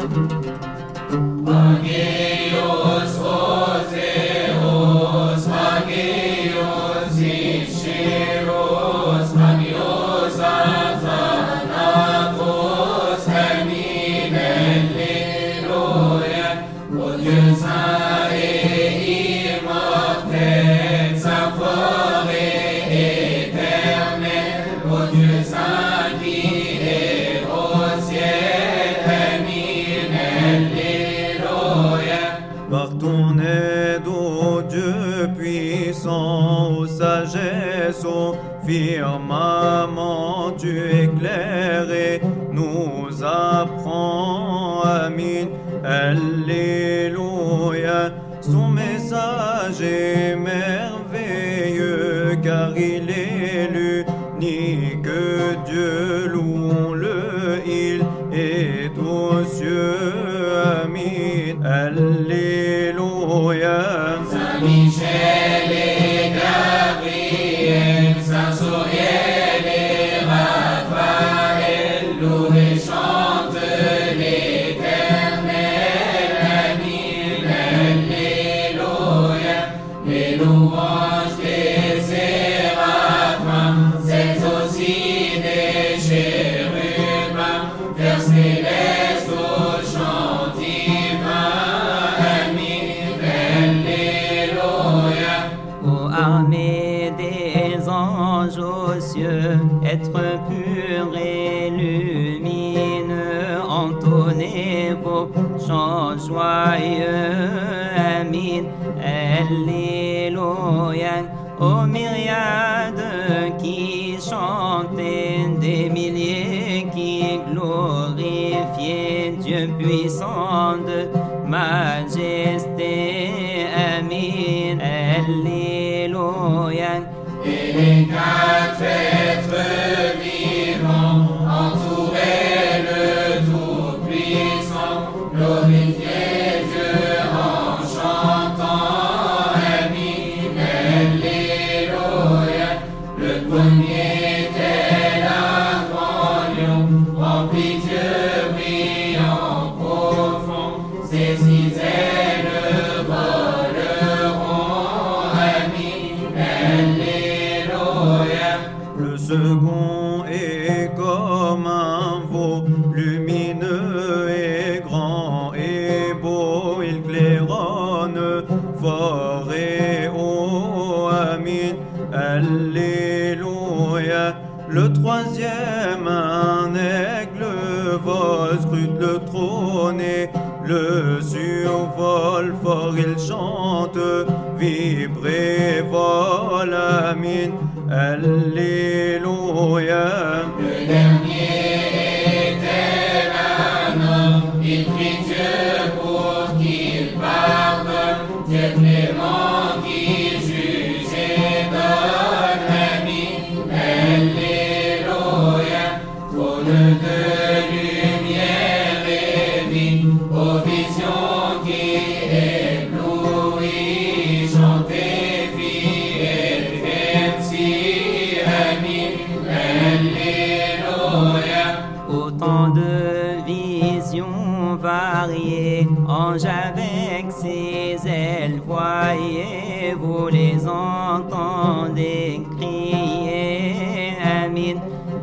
Agios Oseos, Agios Ischiros, Agios Athanatos, Amin, Alléluia. Ô Dieu saint et immortel, saint fort et éternel, ô Dieu saint qui est au ciel, Amin, Alléluia. Par ton aide, ô Dieu puissant, ô sagesse, ô firmament, tu éclaires et nous apprends. Amin, Alléluia. Son message est merveilleux, car il est l'unique Dieu, louons-le, il est aux cieux. Amin, Alléluia. Saint Michel et Gabriel, Saint Soriel et Raphaël, louent et chantent l'Éternel. Amin, Alléluia. Les louanges des séraphins, celles aussi des chérubins, Père céleste au chant divin. Amin, Alléluia. Ô armée des anges aux cieux, être pur et lumineux, entonnez vos chants joyeux. Amin, Alléluia. Ô myriades qui chantaient, des milliers qui glorifiaient Dieu puissant de majesté. Amin, Alléluia. Et les quatre êtres vivants entouraient le Tout-Puissant, glorifiaient Dieu en chantant. Amin, Alléluia. Le premier tel un grand lion, rempli Dieu brillant profond, ses 6 ailes voleront. Amin, Alléluia. Le second est comme un veau, lumineux et grand et beau, il claironne fort et haut. Amin, Alléluia. Le troisième, un aigle vole, scrute le trône et le survole fort, il chante, vibre et vole. Amin, Alléluia. Le dernier était un homme, il prie Dieu pour qu'il pardonne, Dieu clément qui juge et donne. Amin, Alléluia. Trône de lumière et vie, aux visions qui éblouissent, chantez, filles et si. Amin, Alléluia. Autant de visions variées, anges avec ses ailes, voyez, vous les entendez crier. Amin,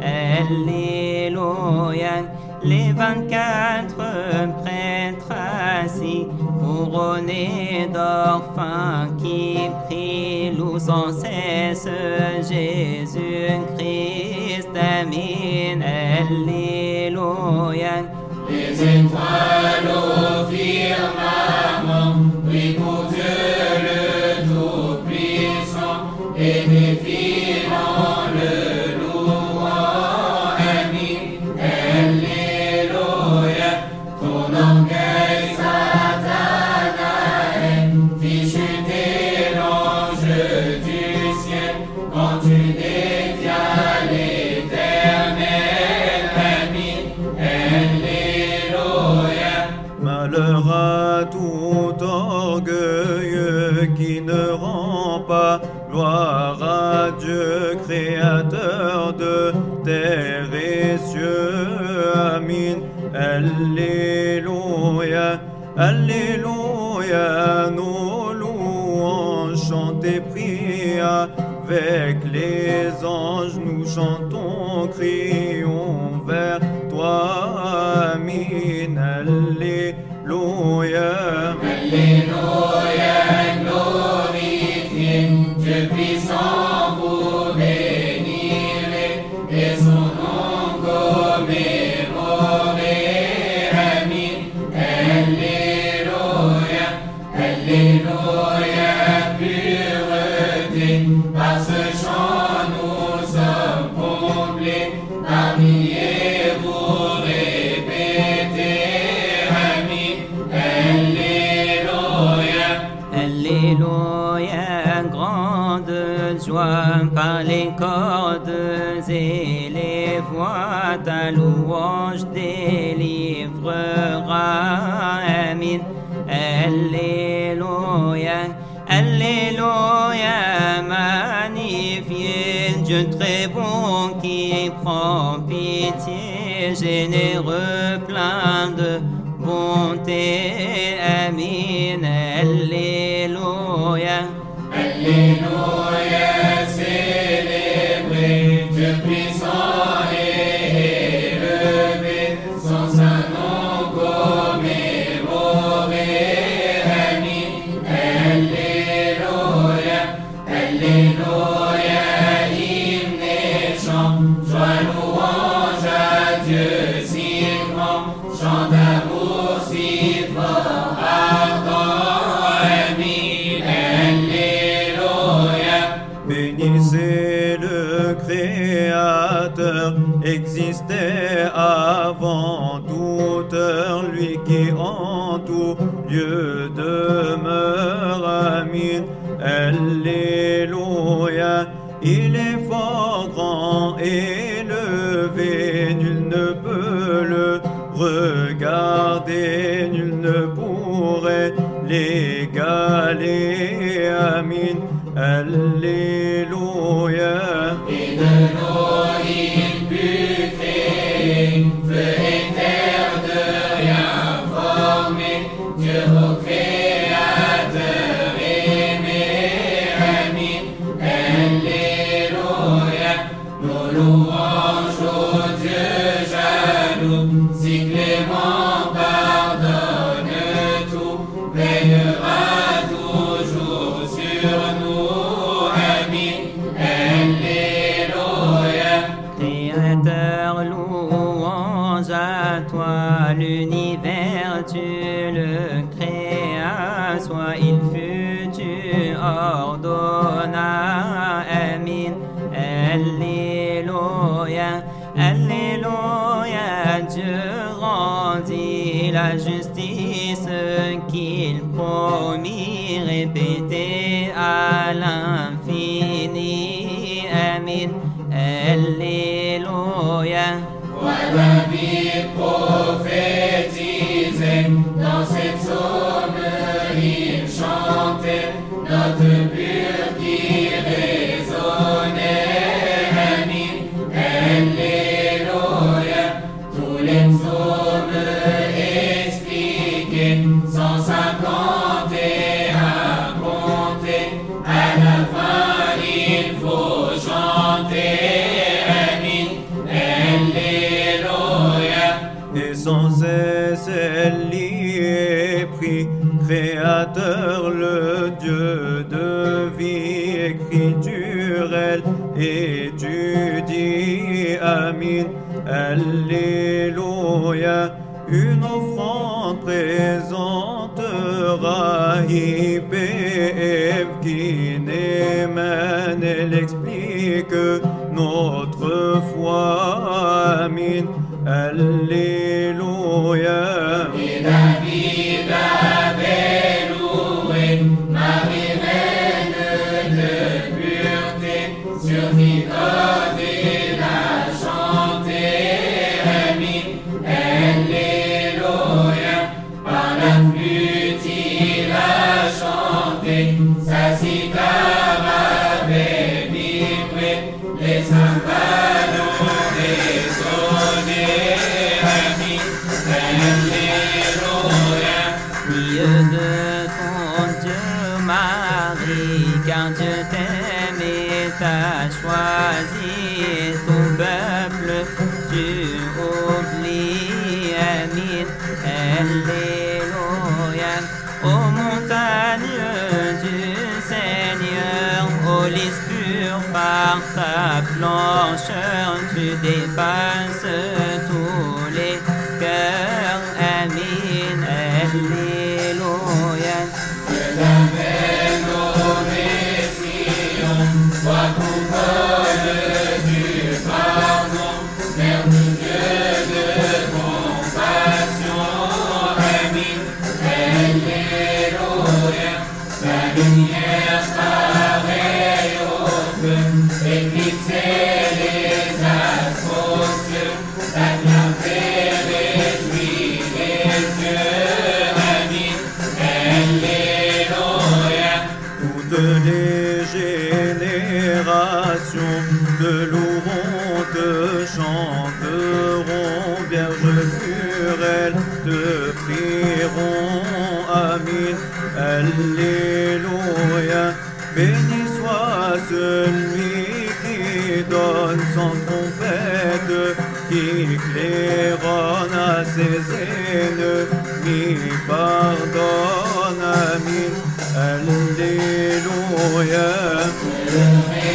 Alléluia. Les 24 prêtres assis, couronnés d'or fin, qui prient, louent sans cesse Jésus-Christ. Amin, Alléluia. Les étoiles au firmament brillent pour Dieu le Tout-Puissant, et défilant le louant. Amin, Alléluia. Ton orgueil, Satanaël, fit chuter l'ange du ciel quand tu défias l'Éternel. Amin, Alléluia. Malheur à tout orgueilleux qui ne rend pas gloire à Dieu, créateur de terre et cieux. Amin, Alléluia. Alléluia, Alléluia, nos louanges chantent et prient. Avec les anges nous chantons, crions vers toi. Amin, Alléluia. Alléluia, glorifiez Dieu puissant, vous bénirez et son nom commémorez. Amin, Alléluia, Alléluia, pureté. Par ce chant nous sommes comblés, par milliers vous répétez. Amin, Alléluia. Alléluia, grande joie par les cordes et les voix, ta louange délivrera. Amin. Alléluia, Alléluia, magnifié Dieu très bon qui prend pitié, généreux, plein de bonté. Amin, Alléluia. Alléluia, célébrez Dieu puissant et élevé, son saint nom commémorez. Amin, Alléluia, Alléluia, hymne et chant, joie, louange à Dieu si grand, chant d'amour si fort, ardent. Amin, Alléluia. Bénissez le Créateur, existait avant toute heure, lui qui en tout lieu demeure. Amin, Alléluia. Il est fort grand, élevé, nul ne peut le regarder, nul ne pourrait l'égaler. Amin, Alléluia. Et de l'eau il put créer, feu et terre de rien formé, Dieu au Créateur aimé. Amin, Alléluia, nos louanges au Dieu jaloux, si clément pardonne tout, veillera toujours sur nous. Amin, Alléluia. Créateur, louange à toi, l'univers tu le créas, soit il fut, tu ordonnas. Amin, Alléluia, Alléluia, Dieu rendit la justice qu'il promit, répété à l'infini. Amin, Alléluia. Roi David prophétisait, dans cette psaume il chantait, notre pur qui résonnait. Amin, Alléluia, tous les psaumes expliqués, 150 et à compter, à la fin il faut chanter. Amin, Alléluia. Et sans cesse elle y est pris, Créateur, le Dieu de vie, écriture, elle étudie. Amin, Alléluia. Une offrande présentera Ipév qui n'émène, elle explique notre foi. Amin, Alléluia. Et David avait loué Marie, reine de pureté, sur Nicode il a chanté. Amin, Alléluia, par la flûte il a chanté, sa cithare avait vibré, les cymbales ont résonné. Amin, Alléluia. t'as choisi ton peuple, tu oublies, Amin, Alléluia. Aux montagnes du Seigneur, aux lys purs par ta blancheur, tu dépasses tous les cœurs, Amin, Alléluia. Que la belle Sion soit coupole du pardon, Mère de Dieu de compassion, Amin, Alléluia. Ta lumière pareille au feu, éclipser les astres aux cieux, ta clarté réjouit les yeux, Amin, Alléluia. Toutes les générations te loueront, te chanteront, Vierge pure, elles te prieront, Amin, Alléluia. Béni soit celui qui donne sans trompette, qui claironne à ses ennemis, pardonne, Amin, Alléluia. Le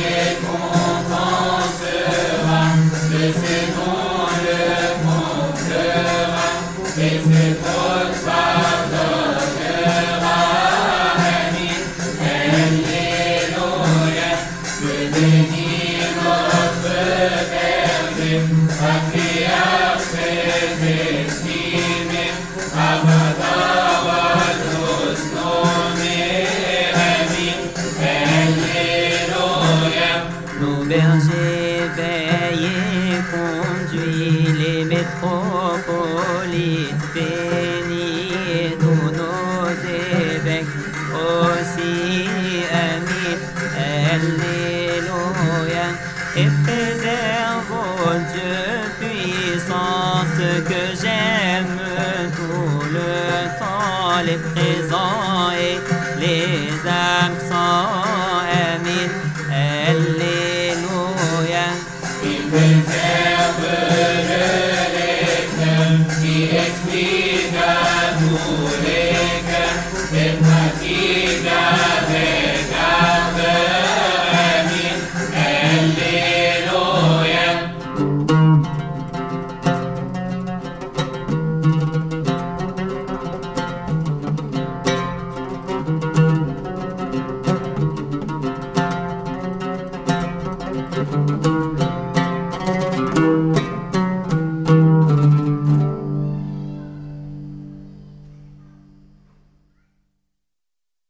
récompensera, de ses noms le montrera, et ses fautes pardonnera, Amin, Alléluia. Que bénir notre berger, patriarche très estimé, Abadawados nommé, Amin, Alléluia. Nos bergers veillés conduisent les métropolites bénis, tous nos évêques aussi, Amin, Alléluia. Et préserve, ô Dieu puissant, ce que j'aime tout le temps, les présents et les absents, Amin, Alléluia. Il préserve les cœurs, il explique à tous les cœurs, les pratiques avec